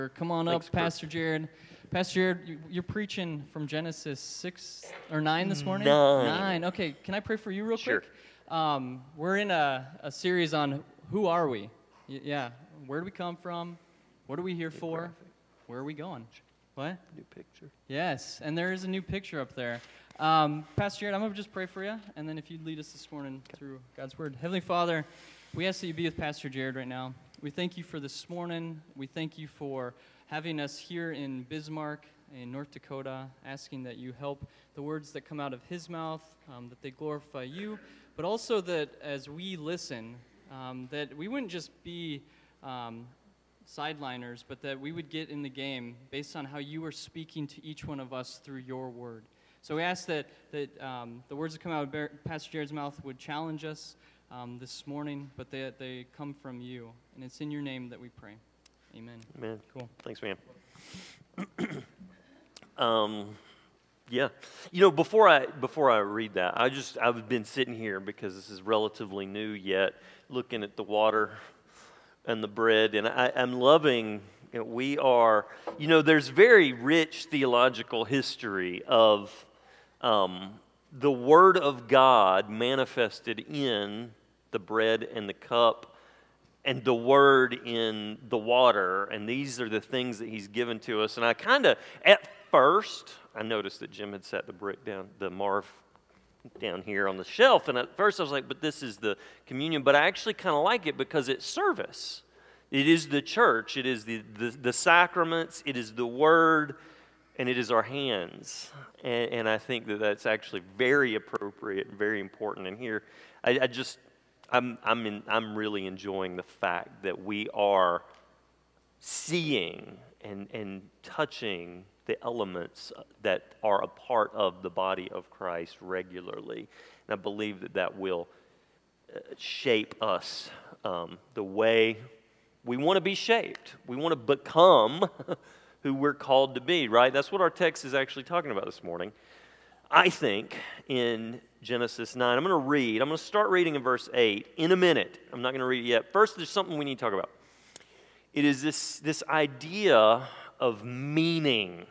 Come on Thanks, up, Kurt. Pastor Jared. Pastor Jared, you're preaching from Genesis 6 or 9 this morning? 9. Okay, can I pray for you real Sure. quick? We're in a series on who are we? Yeah, where do we come from? What are we here for? graphic. Where are we going? What? New picture. Yes, and there is a new picture up there. Pastor Jared, I'm going to just pray for you, and then if you'd lead us this morning through God's Word. Heavenly Father, we ask that you be with Pastor Jared right now. We thank you for this morning. We thank you for having us here in Bismarck, in North Dakota, asking that you help the words that come out of his mouth, that they glorify you, but also that as we listen, that we wouldn't just be sideliners, but that we would get in the game based on how you are speaking to each one of us through your word. So we ask that the words that come out of Pastor Jared's mouth would challenge us this morning, but that they come from you. And it's in your name that we pray. Amen. Amen. Cool. Thanks, man. Yeah. You know, before I read that, I've been sitting here because this is relatively new yet, looking at the water and the bread, and I'm loving. We are. You know, there's very rich theological history of the Word of God manifested in the bread and the cup, and the Word in the water, and these are the things that He's given to us. And I kind of, at first, I noticed that Jim had set the brick down, the Marv down here on the shelf, and at first I was like, but this is the communion, but I actually kind of like it because it's service. It is the church, it is the sacraments, it is the Word, and it is our hands. And I think that that's actually very appropriate and very important. And here, I'm really enjoying the fact that we are seeing and touching the elements that are a part of the body of Christ regularly. And I believe that will shape us the way we want to be shaped. We want to become who we're called to be, right? That's what our text is actually talking about this morning. I think in Genesis 9, I'm going to start reading in verse 8 in a minute. I'm not going to read it yet. First, there's something we need to talk about. It is this idea of meaning.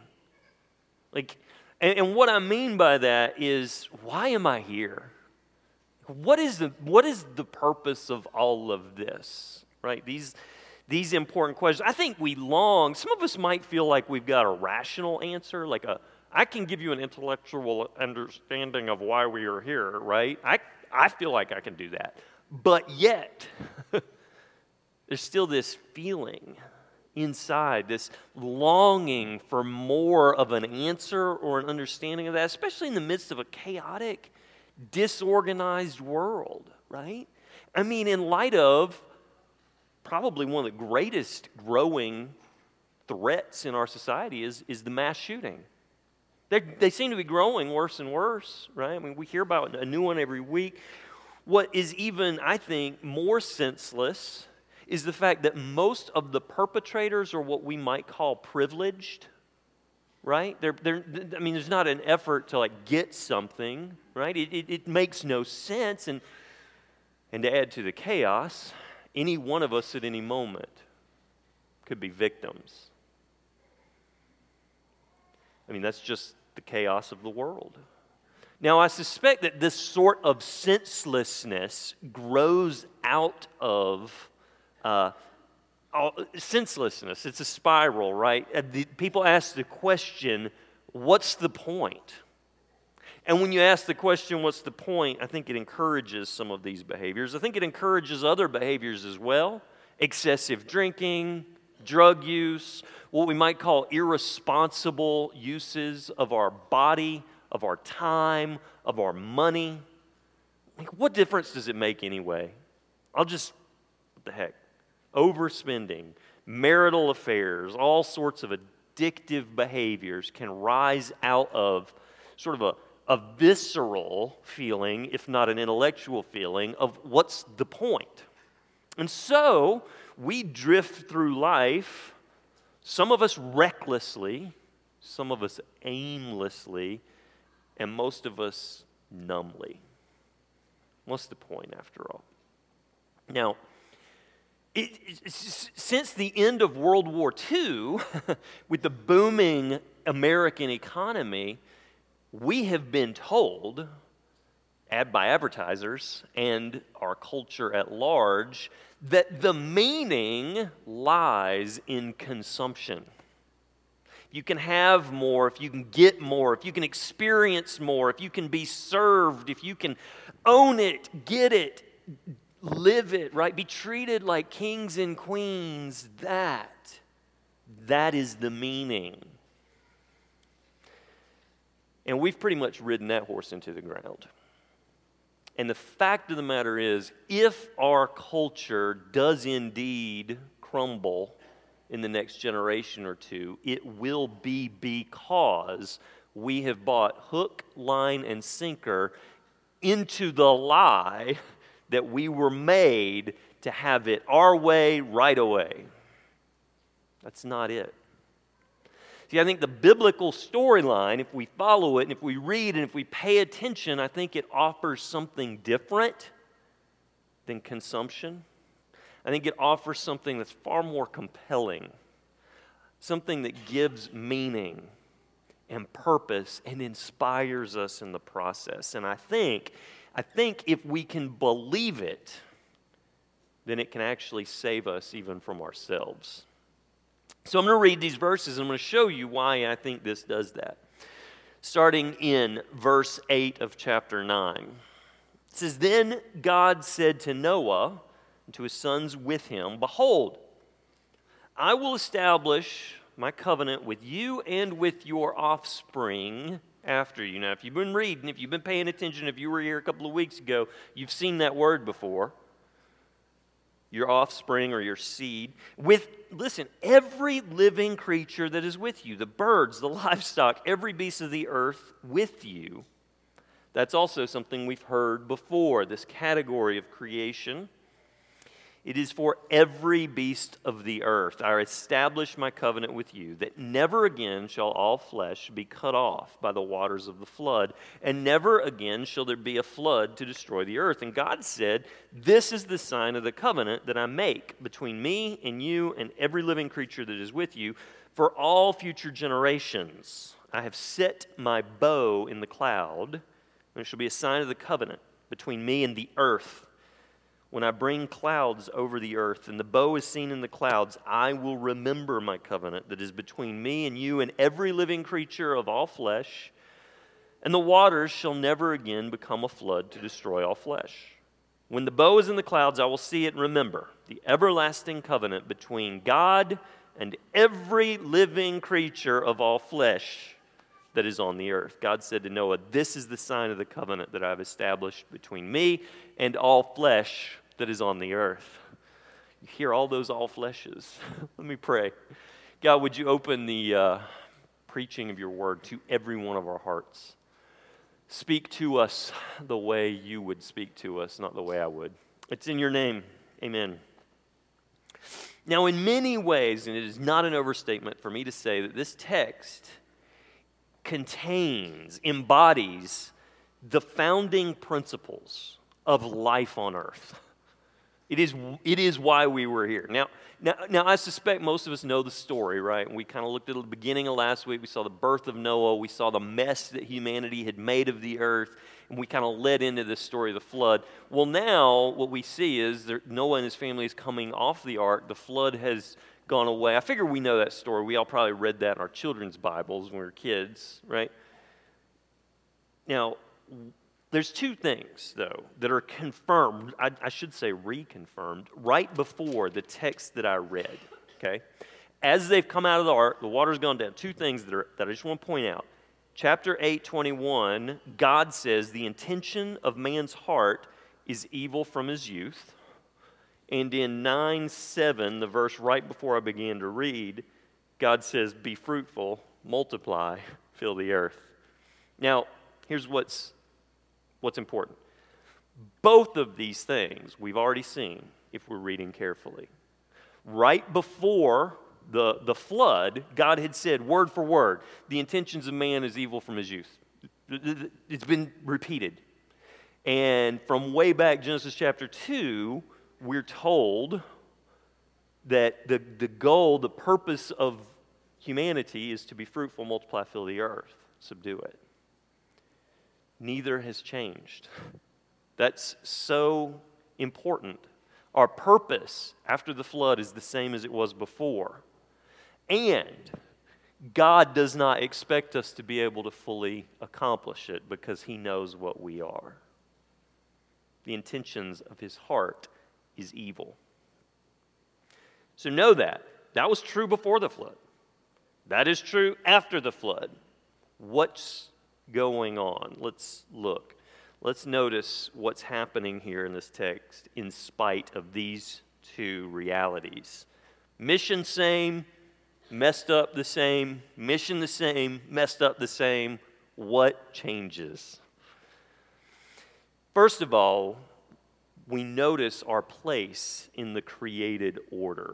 And what I mean by that is, why am I here? What is the purpose of all of this, right? These important questions. I think some of us might feel like we've got a rational answer, I can give you an intellectual understanding of why we are here, right? I feel like I can do that. But yet, there's still this feeling inside, this longing for more of an answer or an understanding of that, especially in the midst of a chaotic, disorganized world, right? I mean, in light of probably one of the greatest growing threats in our society is the mass shooting. They seem to be growing worse and worse, right? I mean, we hear about a new one every week. What is even, I think, more senseless is the fact that most of the perpetrators are what we might call privileged, right? There's not an effort to get something, right? It makes no sense, and to add to the chaos, any one of us at any moment could be victims. I mean, that's just the chaos of the world. Now, I suspect that this sort of senselessness grows out of senselessness. It's a spiral, right? People ask the question, what's the point? And when you ask the question, what's the point, I think it encourages some of these behaviors. I think it encourages other behaviors as well. Excessive drinking, drug use, what we might call irresponsible uses of our body, of our time, of our money. What difference does it make anyway? What the heck? Overspending, marital affairs, all sorts of addictive behaviors can rise out of sort of a visceral feeling, if not an intellectual feeling, of what's the point. And so we drift through life, some of us recklessly, some of us aimlessly, and most of us numbly. What's the point after all? Now, Since the end of World War II, with the booming American economy, we have been told by advertisers and our culture at large that the meaning lies in consumption. If you can have more, if you can get more, if you can experience more, if you can be served, if you can own it, get it, live it, right? Be treated like kings and queens. That is the meaning. And we've pretty much ridden that horse into the ground. And the fact of the matter is, if our culture does indeed crumble in the next generation or two, it will be because we have bought hook, line, and sinker into the lie that we were made to have it our way, right away. That's not it. See, I think the biblical storyline, if we follow it, and if we read, and if we pay attention, I think it offers something different than consumption. I think it offers something that's far more compelling, something that gives meaning and purpose and inspires us in the process. And I think if we can believe it, then it can actually save us even from ourselves. So I'm going to read these verses and I'm going to show you why I think this does that. Starting in verse 8 of chapter 9. It says, "Then God said to Noah and to his sons with him, 'Behold, I will establish my covenant with you and with your offspring after you.'" Now, if you've been reading, if you've been paying attention, if you were here a couple of weeks ago, you've seen that word before. Your offspring or your seed. Listen, every living creature that is with you, the birds, the livestock, every beast of the earth with you. That's also something we've heard before, this category of creation. It is for every beast of the earth. I establish my covenant with you, that never again shall all flesh be cut off by the waters of the flood, and never again shall there be a flood to destroy the earth. And God said, "This is the sign of the covenant that I make between me and you and every living creature that is with you for all future generations. I have set my bow in the cloud, and it shall be a sign of the covenant between me and the earth. When I bring clouds over the earth and the bow is seen in the clouds, I will remember my covenant that is between me and you and every living creature of all flesh, and the waters shall never again become a flood to destroy all flesh. When the bow is in the clouds, I will see it and remember the everlasting covenant between God and every living creature of all flesh that is on the earth." God said to Noah, "This is the sign of the covenant that I have established between me and all flesh that is on the earth." You hear all those all fleshes. Let me pray. God, would you open the preaching of your word to every one of our hearts? Speak to us the way you would speak to us, not the way I would. It's in your name. Amen. Now, in many ways, and it is not an overstatement for me to say that this text embodies the founding principles of life on earth. It is why we were here. Now, I suspect most of us know the story, right? We kind of looked at the beginning of last week. We saw the birth of Noah. We saw the mess that humanity had made of the earth. And we kind of led into this story of the flood. Well, now what we see is that Noah and his family is coming off the ark. The flood has gone away. I figure we know that story. We all probably read that in our children's Bibles when we were kids, right? Now, there's two things, though, that are confirmed, I should say reconfirmed, right before the text that I read, okay? As they've come out of the ark, the water's gone down. Two things that I just want to point out. Chapter 8:21, God says the intention of man's heart is evil from his youth. And in 9:7, the verse right before I began to read, God says, "Be fruitful, multiply, fill the earth." Now, here's what's important. Both of these things we've already seen if we're reading carefully. Right before the flood, God had said word for word, the intentions of man is evil from his youth. It's been repeated. And from way back, Genesis chapter 2, we're told that the goal, the purpose of humanity is to be fruitful, multiply, fill the earth, subdue it. Neither has changed. That's so important. Our purpose after the flood is the same as it was before. And God does not expect us to be able to fully accomplish it because He knows what we are. The intentions of His heart is evil. So know that. That was true before the flood. That is true after the flood. What's going on? Let's look. Let's notice what's happening here in this text in spite of these two realities. Mission same, messed up the same. Mission the same, messed up the same. What changes? First of all, we notice our place in the created order.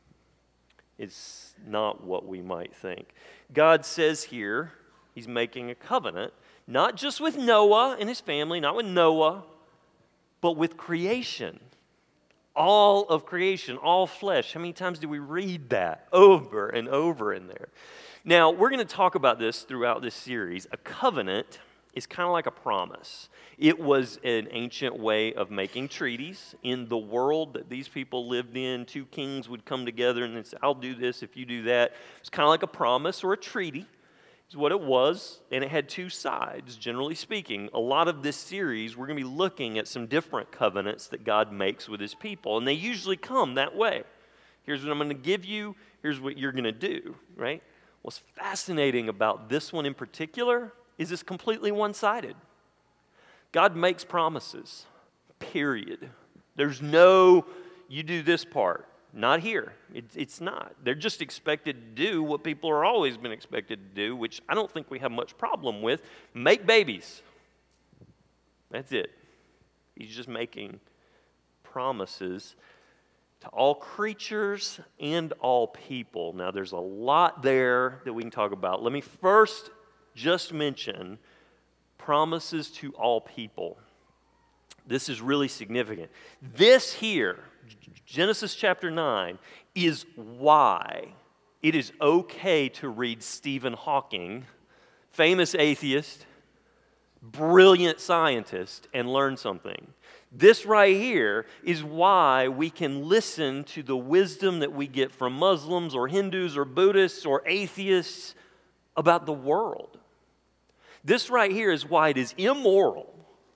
It's not what we might think. God says here, He's making a covenant, not just with Noah and his family, not with Noah, but with creation. All of creation, all flesh. How many times do we read that over and over in there? Now, we're going to talk about this throughout this series. A covenant is kind of like a promise. It was an ancient way of making treaties. In the world that these people lived in, two kings would come together and say, I'll do this if you do that. It's kind of like a promise or a treaty is what it was, and it had two sides, generally speaking. A lot of this series, we're going to be looking at some different covenants that God makes with His people, and they usually come that way. Here's what I'm going to give you. Here's what you're going to do, right? What's fascinating about this one in particular is it's completely one-sided. God makes promises, period. There's no, you do this part. Not here. It's not. They're just expected to do what people are always been expected to do, which I don't think we have much problem with. Make babies. That's it. He's just making promises to all creatures and all people. Now, there's a lot there that we can talk about. Let me first just mention promises to all people. This is really significant. This here, Genesis chapter 9, is why it is okay to read Stephen Hawking, famous atheist, brilliant scientist, and learn something. This right here is why we can listen to the wisdom that we get from Muslims or Hindus or Buddhists or atheists about the world. This right here is why it is immoral,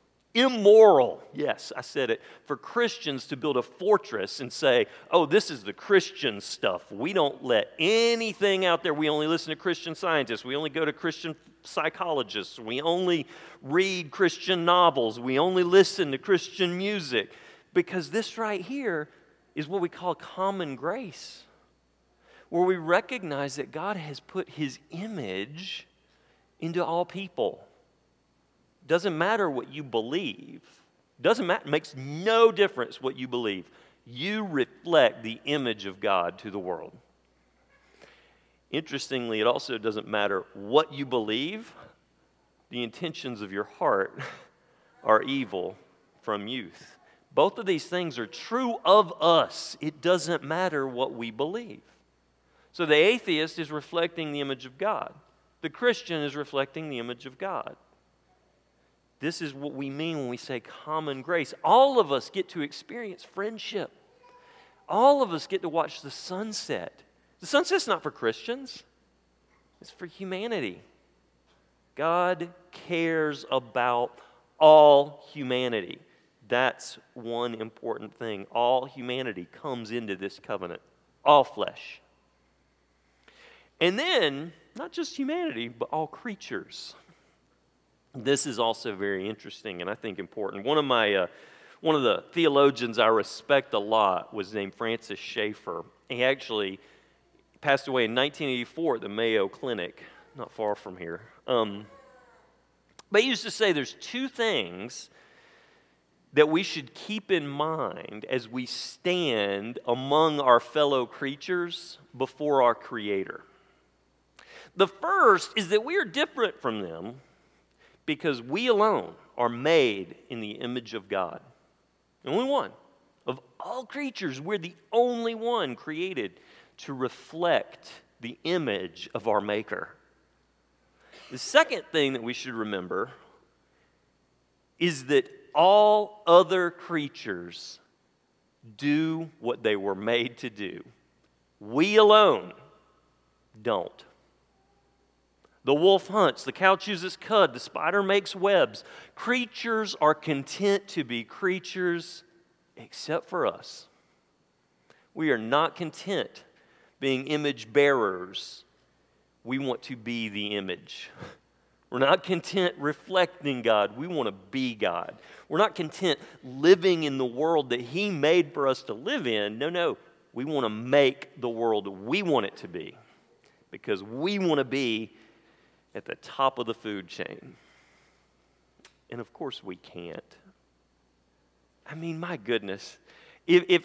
yes, I said it, for Christians to build a fortress and say, oh, this is the Christian stuff. We don't let anything out there. We only listen to Christian scientists. We only go to Christian psychologists. We only read Christian novels. We only listen to Christian music. Because this right here is what we call common grace, where we recognize that God has put His image into all people. Doesn't matter what you believe. Doesn't matter. Makes no difference what you believe. You reflect the image of God to the world. Interestingly, it also doesn't matter what you believe. The intentions of your heart are evil from youth. Both of these things are true of us. It doesn't matter what we believe. So the atheist is reflecting the image of God. The Christian is reflecting the image of God. This is what we mean when we say common grace. All of us get to experience friendship. All of us get to watch the sunset. The sunset's not for Christians. It's for humanity. God cares about all humanity. That's one important thing. All humanity comes into this covenant. All flesh. And then, not just humanity, but all creatures. This is also very interesting and I think important. One of the theologians I respect a lot was named Francis Schaeffer. He actually passed away in 1984 at the Mayo Clinic, not far from here. But he used to say there's two things that we should keep in mind as we stand among our fellow creatures before our Creator. The first is that we are different from them because we alone are made in the image of God. Only one. Of all creatures, we're the only one created to reflect the image of our Maker. The second thing that we should remember is that all other creatures do what they were made to do. We alone don't. The wolf hunts, the cow chooses cud, the spider makes webs. Creatures are content to be creatures except for us. We are not content being image bearers. We want to be the image. We're not content reflecting God. We want to be God. We're not content living in the world that He made for us to live in. No. We want to make the world we want it to be because we want to be at the top of the food chain. And of course we can't. I mean, my goodness. If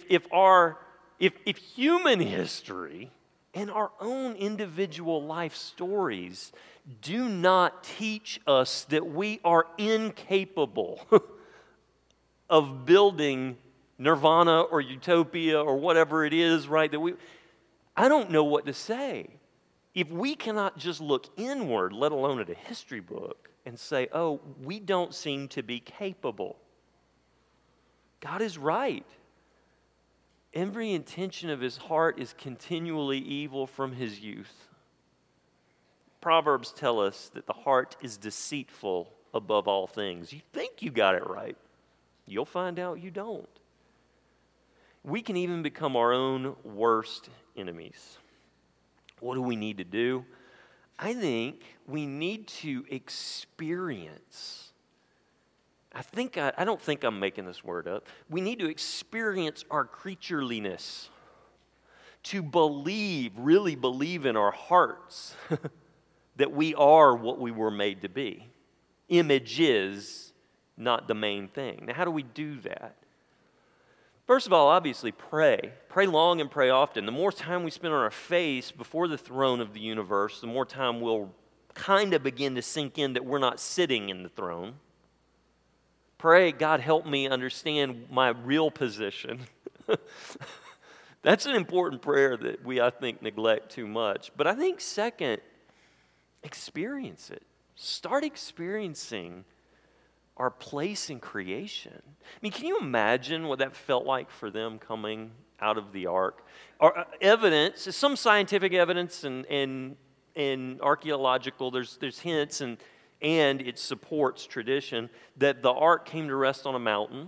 human history and our own individual life stories do not teach us that we are incapable of building nirvana or utopia or whatever it is, right? I don't know what to say. If we cannot just look inward, let alone at a history book, and say, oh, we don't seem to be capable. God is right. Every intention of His heart is continually evil from His youth. Proverbs tell us that the heart is deceitful above all things. You think you got it right. You'll find out you don't. We can even become our own worst enemies. What do we need to do? I think we need to experience. I don't think I'm making this word up. We need to experience our creatureliness. To believe, really believe in our hearts that we are what we were made to be. Image is not the main thing. Now, how do we do that? First of all, obviously, pray. Pray long and pray often. The more time we spend on our face before the throne of the universe, the more time we'll kind of begin to sink in that we're not sitting in the throne. Pray, God, help me understand my real position. That's an important prayer that we, I think, neglect too much. But I think, second, experience it. Start experiencing our place in creation. I mean, can you imagine what that felt like for them coming out of the ark? Evidence, some scientific evidence and archaeological, there's hints and it supports tradition that the ark came to rest on a mountain.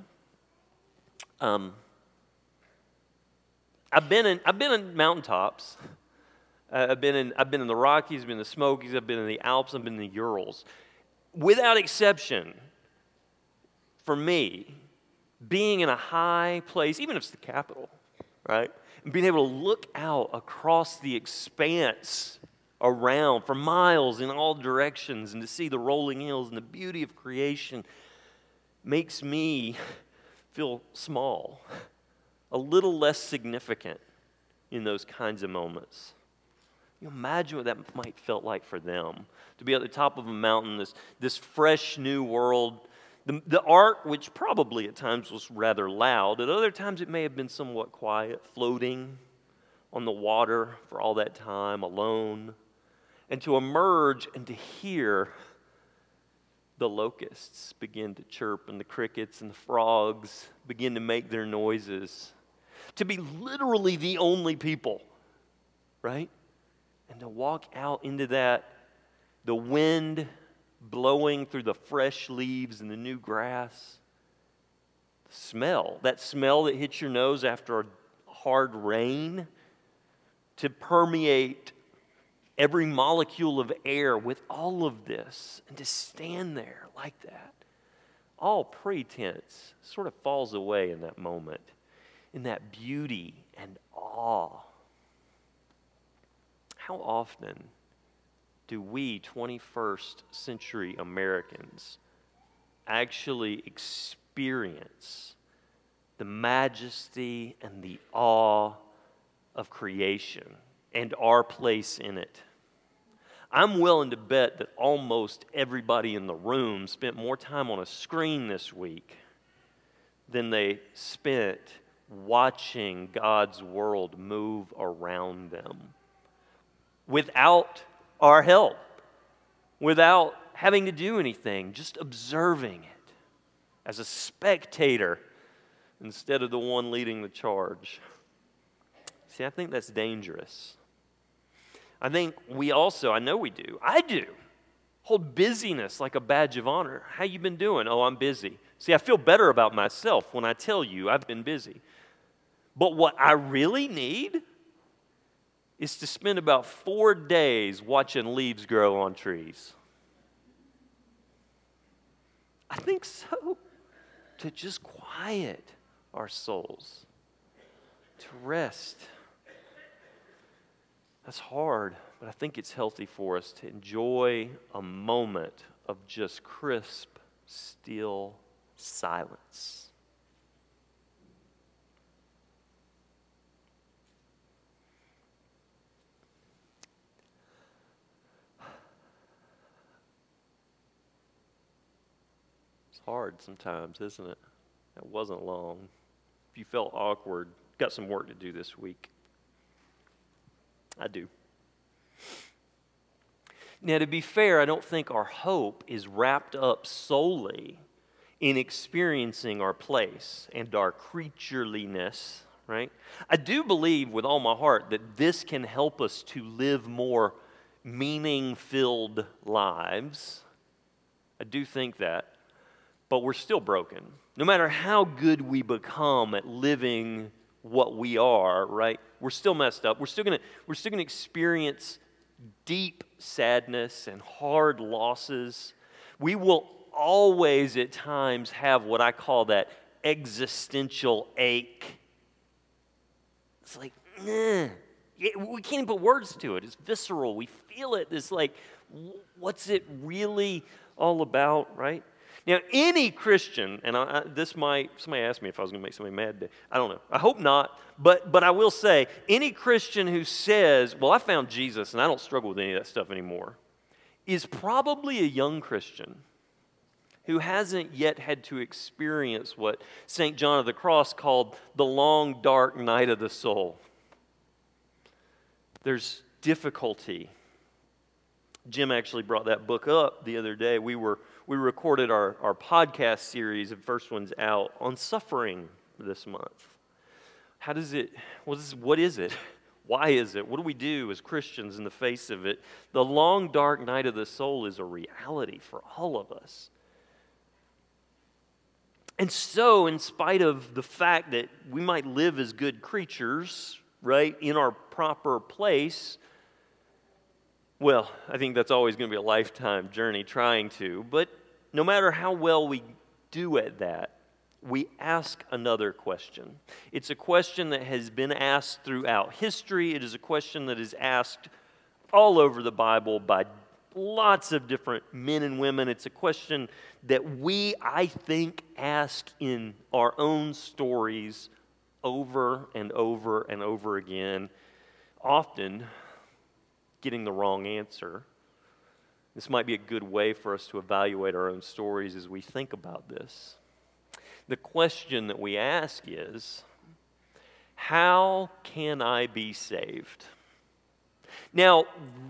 I've been in mountaintops. I've been in the Rockies, I've been in the Smokies, I've been in the Alps, I've been in the Urals. Without exception, for me, being in a high place, even if it's the capital, right? And being able to look out across the expanse around for miles in all directions and to see the rolling hills and the beauty of creation makes me feel small, a little less significant in those kinds of moments. You imagine what that might felt like for them to be at the top of a mountain, this fresh new world. The ark, which probably at times was rather loud, at other times it may have been somewhat quiet, floating on the water for all that time, alone. And to emerge and to hear the locusts begin to chirp and the crickets and the frogs begin to make their noises. To be literally the only people, right? And to walk out into that, the wind blowing through the fresh leaves and the new grass. The smell, that smell that hits your nose after a hard rain, to permeate every molecule of air with all of this, and to stand there like that. All pretense sort of falls away in that moment, in that beauty and awe. How often do we 21st century Americans actually experience the majesty and the awe of creation and our place in it? I'm willing to bet that almost everybody in the room spent more time on a screen this week than they spent watching God's world move around them without our help, without having to do anything, just observing it as a spectator instead of the one leading the charge. See, I think that's dangerous. I think we also, I know we do, I do, hold busyness like a badge of honor. How you been doing? Oh, I'm busy. See, I feel better about myself when I tell you I've been busy. But what I really need is to spend about 4 days watching leaves grow on trees. I think so. To just quiet our souls, to rest. That's hard, but I think it's healthy for us to enjoy a moment of just crisp, still silence. It's hard sometimes, isn't it? That wasn't long. If you felt awkward, got some work to do this week. I do. Now, to be fair, I don't think our hope is wrapped up solely in experiencing our place and our creatureliness, right? I do believe with all my heart that this can help us to live more meaning-filled lives. I do think that. But we're still broken. No matter how good we become at living what we are, right? We're still messed up. We're still gonna experience deep sadness and hard losses. We will always at times have what I call that existential ache. It's like, we can't even put words to it. It's visceral. We feel it. It's like, what's it really all about, right? Now, any Christian, and somebody asked me if I was going to make somebody mad today. I don't know. I hope not. But I will say, any Christian who says, well, I found Jesus and I don't struggle with any of that stuff anymore, is probably a young Christian who hasn't yet had to experience what St. John of the Cross called the long, dark night of the soul. There's difficulty. Jim actually brought that book up the other day. We recorded our podcast series, the first one's out, on suffering this month. What is it? Why is it? What do we do as Christians in the face of it? The long, dark night of the soul is a reality for all of us. And so, in spite of the fact that we might live as good creatures, right, in our proper place, well, I think that's always going to be a lifetime journey trying to. But no matter how well we do at that, we ask another question. It's a question that has been asked throughout history. It is a question that is asked all over the Bible by lots of different men and women. It's a question that we, I think, ask in our own stories over and over and over again, often getting the wrong answer. This might be a good way for us to evaluate our own stories as we think about this. The question that we ask is, how can I be saved? Now,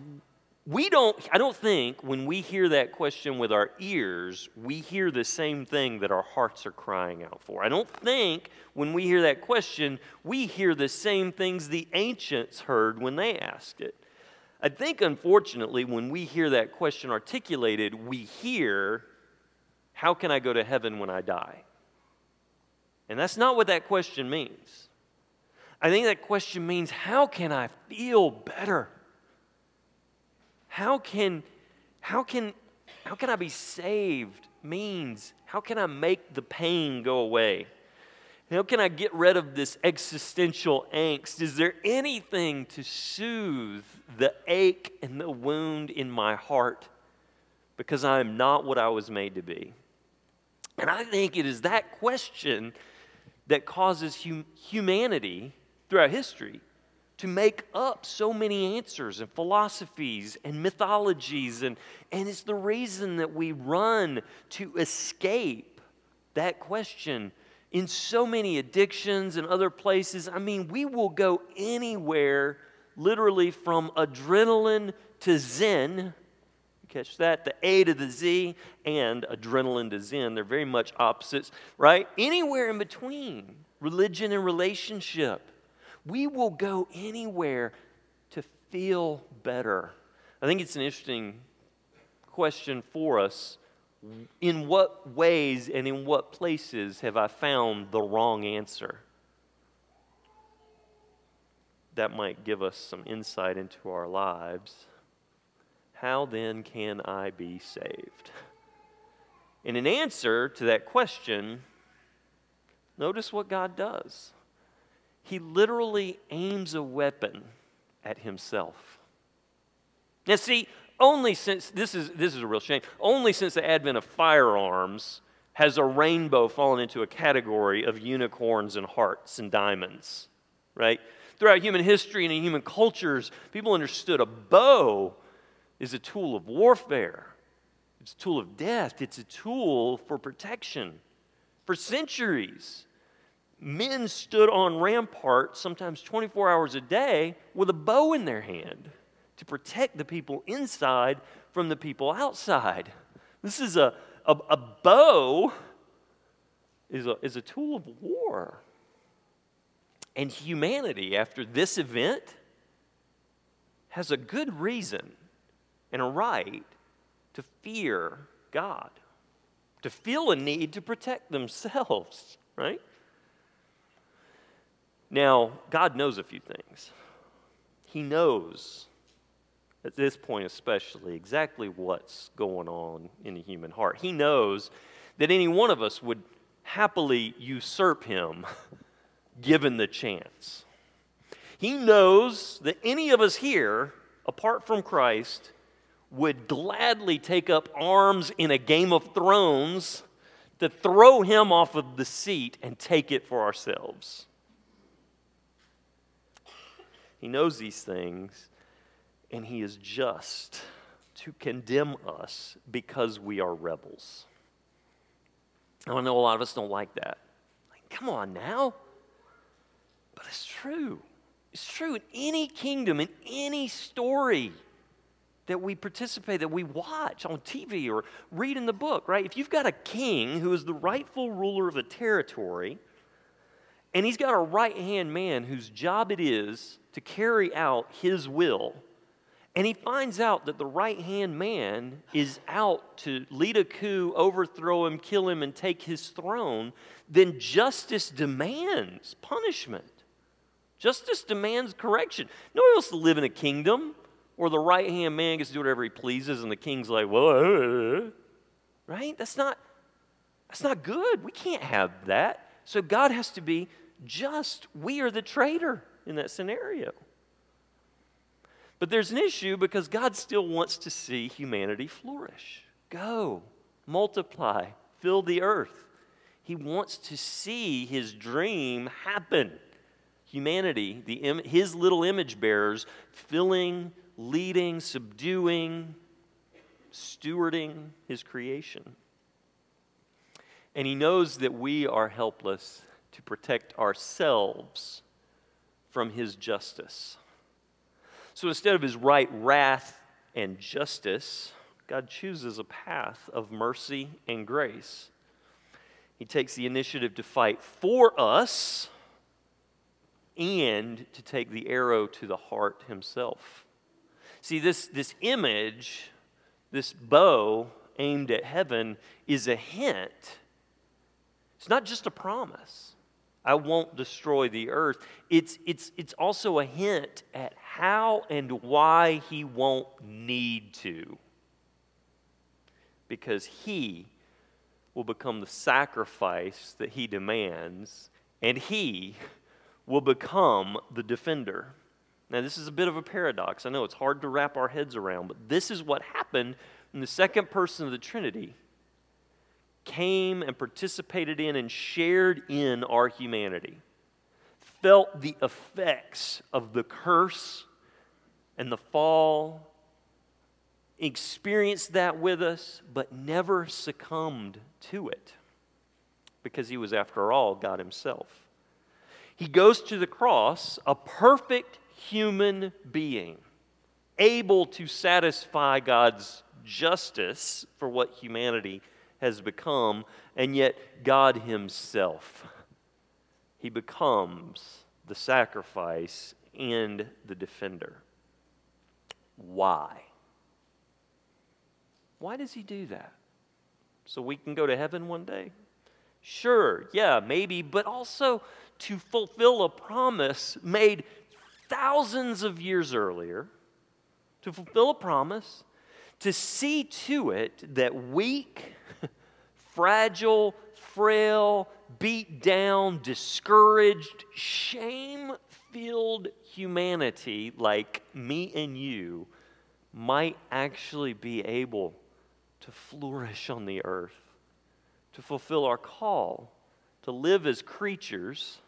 I don't think when we hear that question with our ears, we hear the same thing that our hearts are crying out for. I don't think when we hear that question, we hear the same things the ancients heard when they asked it. I think, unfortunately, when we hear that question articulated, we hear, how can I go to heaven when I die? And that's not what that question means. I think that question means, how can I feel better? How can I be saved? Means, how can I make the pain go away? How can I get rid of this existential angst? Is there anything to soothe the ache and the wound in my heart? Because I am not what I was made to be. And I think it is that question that causes humanity throughout history to make up so many answers and philosophies and mythologies. And it's the reason that we run to escape that question in so many addictions and other places. I mean, we will go anywhere, literally from adrenaline to Zen. Catch that? The A to the Z and adrenaline to Zen. They're very much opposites, right? Anywhere in between, religion and relationship. We will go anywhere to feel better. I think it's an interesting question for us. In what ways and in what places have I found the wrong answer? That might give us some insight into our lives. How then can I be saved? And in answer to that question, notice what God does. He literally aims a weapon at himself. Now see, only since, this is a real shame, only since the advent of firearms has a rainbow fallen into a category of unicorns and hearts and diamonds, right? Throughout human history and in human cultures, people understood a bow is a tool of warfare. It's a tool of death. It's a tool for protection. For centuries, men stood on ramparts, sometimes 24 hours a day, with a bow in their hand to protect the people inside from the people outside. This is a bow is a tool of war. And humanity, after this event, has a good reason and a right to fear God, to feel a need to protect themselves, right? Now, God knows a few things. He knows, at this point especially, exactly what's going on in the human heart. He knows that any one of us would happily usurp him given the chance. He knows that any of us here, apart from Christ, would gladly take up arms in a Game of Thrones to throw him off of the seat and take it for ourselves. He knows these things, and he is just to condemn us because we are rebels. I know a lot of us don't like that. Like, come on now. But it's true. It's true in any kingdom, in any story that we participate, that we watch on TV or read in the book, right? If you've got a king who is the rightful ruler of a territory, and he's got a right-hand man whose job it is to carry out his will, and he finds out that the right-hand man is out to lead a coup, overthrow him, kill him, and take his throne, then justice demands punishment. Justice demands correction. Nobody wants to live in a kingdom where the right-hand man gets to do whatever he pleases and the king's like, well, right? That's not good. We can't have that. So God has to be just. We are the traitor in that scenario. But there's an issue because God still wants to see humanity flourish. Go, multiply, fill the earth. He wants to see his dream happen. Humanity, his little image bearers, filling, leading, subduing, stewarding his creation. And he knows that we are helpless to protect ourselves from his justice. So instead of his right wrath and justice, God chooses a path of mercy and grace. He takes the initiative to fight for us and to take the arrow to the heart himself. See, this image, this bow aimed at heaven, is a hint. It's not just a promise. I won't destroy the earth. It's also a hint at how and why he won't need to. Because he will become the sacrifice that he demands, and he will become the defender. Now, this is a bit of a paradox. I know it's hard to wrap our heads around, but this is what happened when the second person of the Trinity came and participated in and shared in our humanity, felt the effects of the curse and the fall, experienced that with us, but never succumbed to it. because he was, after all, God himself. He goes to the cross, a perfect human being, able to satisfy God's justice for what humanity has become, and yet God himself. He becomes the sacrifice and the defender. Why? Why does he do that? So we can go to heaven one day? Sure, yeah, maybe, but also to fulfill a promise made thousands of years earlier, to fulfill a promise, to see to it that weak, fragile, frail, beat down, discouraged, shame-filled humanity like me and you might actually be able to flourish on the earth, to fulfill our call, to live as creatures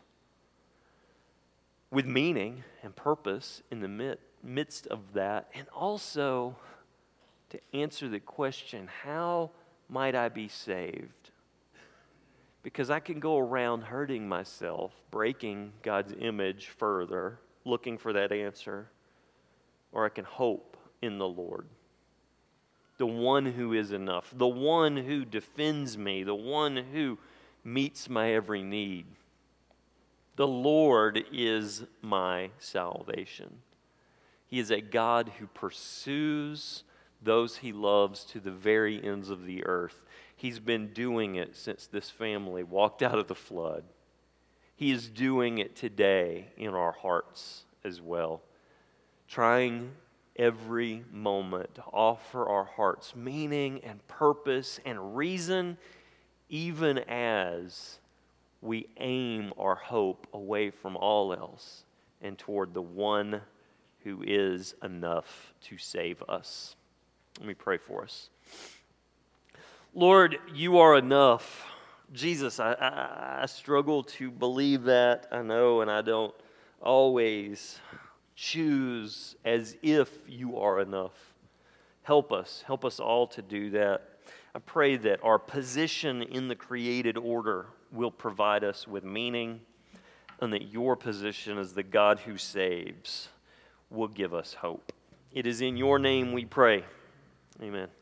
with meaning and purpose in the midst of that, and also to answer the question, how might I be saved? Because I can go around hurting myself, breaking God's image further, looking for that answer, or I can hope in the Lord, the one who is enough, the one who defends me, the one who meets my every need. The Lord is my salvation. He is a God who pursues those he loves to the very ends of the earth. He's been doing it since this family walked out of the flood. He is doing it today in our hearts as well, trying every moment to offer our hearts meaning and purpose and reason, even as we aim our hope away from all else and toward the one who is enough to save us. Let me pray for us. Lord, you are enough. Jesus, I struggle to believe that, I know, and I don't always choose as if you are enough. Help us all to do that. I pray that our position in the created order will provide us with meaning, and that your position as the God who saves will give us hope. It is in your name we pray. Amen.